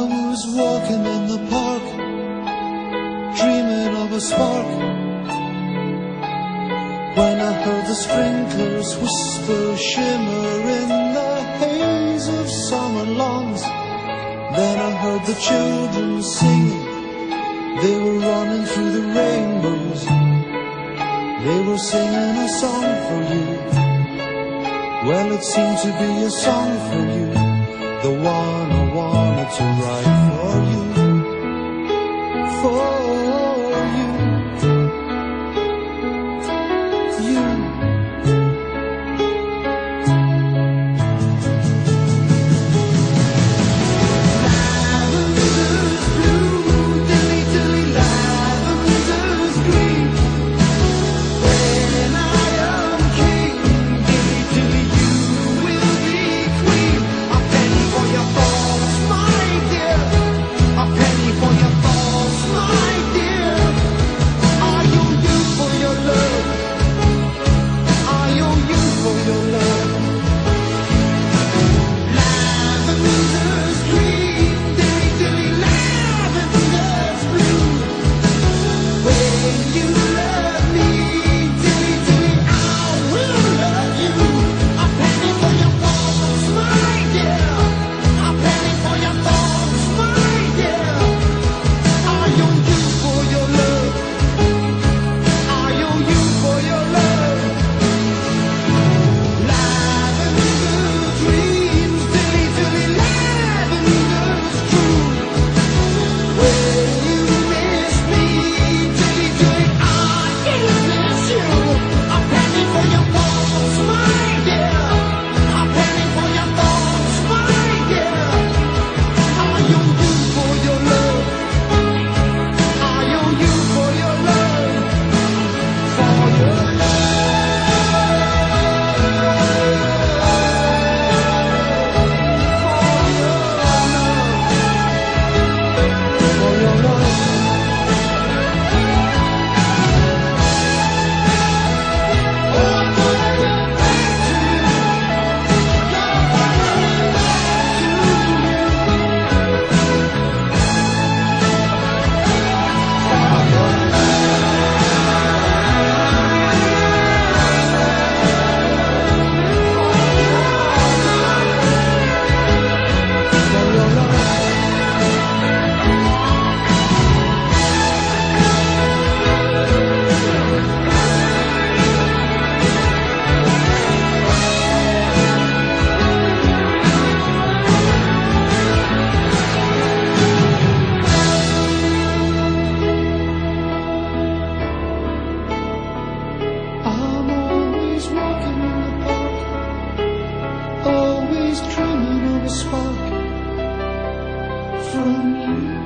was walking in the park, dreaming of a spark, when I heard the sprinklers whisper, shimmer in the haze of summer lawns. Then I heard the children singing, they were running through the rainbows. They were singing a song for you. Well, it seemed to be a song for you, the one I wanted to write for you, for you, you. Lavender's blue, dilly dilly, lavender's green. When I am king, dilly dilly, you will be queen. A penny for your thoughts, my dear. A penny for your thoughts, my dear. I owe you for your love. I owe you for your love. Lavender's green, dilly dilly, lavender's blue. When you love me, dilly dilly, I will love you. A penny for your thoughts, my dear. A penny for your thoughts, my dear. I owe you for your love. I owe you for your love. Lavender dreams, dilly dilly, lavender's true. When you miss me, dilly dilly, I will miss you. A penny for your thoughts, my dear. A penny for your thoughts, my dear. I owe you for your love. I owe you for your love. For your love. For your love. I'm always walking in the park, always dreaming of a spark from you.